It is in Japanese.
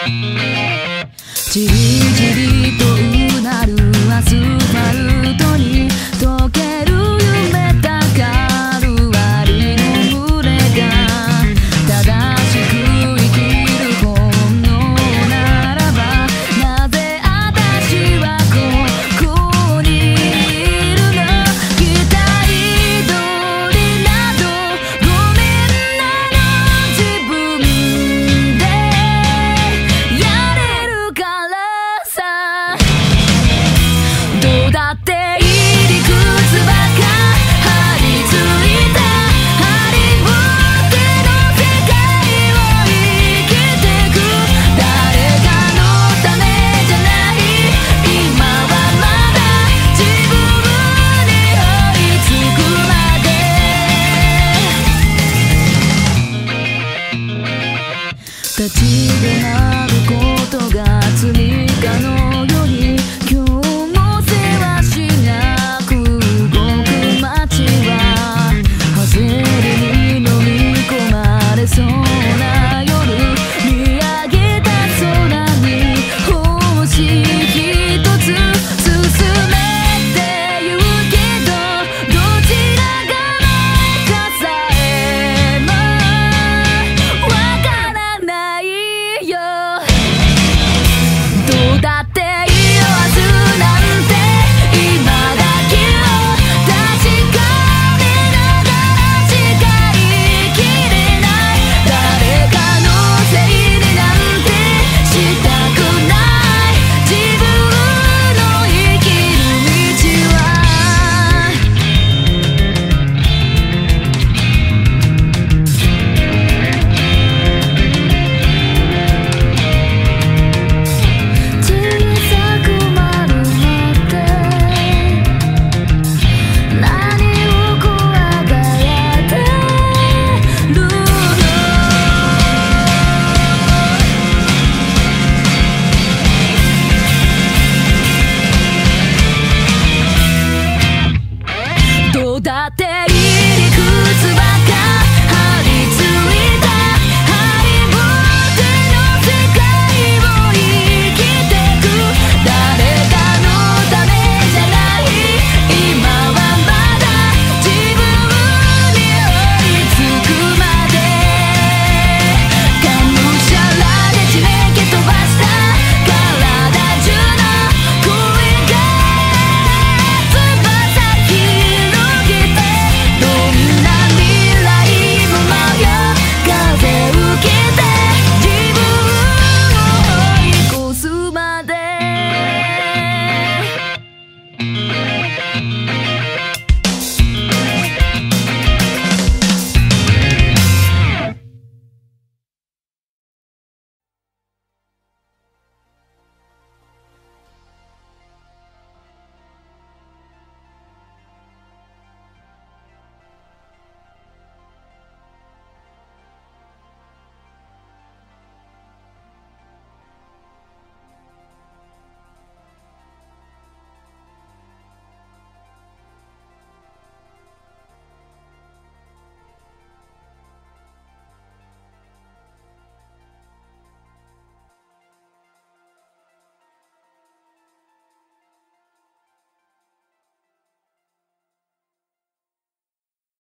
じりじりとうなるアスファルトに溶ける夢高る割の群れが正しく生きる本能ならばなぜ私はここにいるの期待通りなどごめんなの自分でやれるからさどうだっていい理屈ばか張り付いたハリウッドの世界を生きてく誰かのためじゃない今はまだ自分に追いつくまで立ち止ま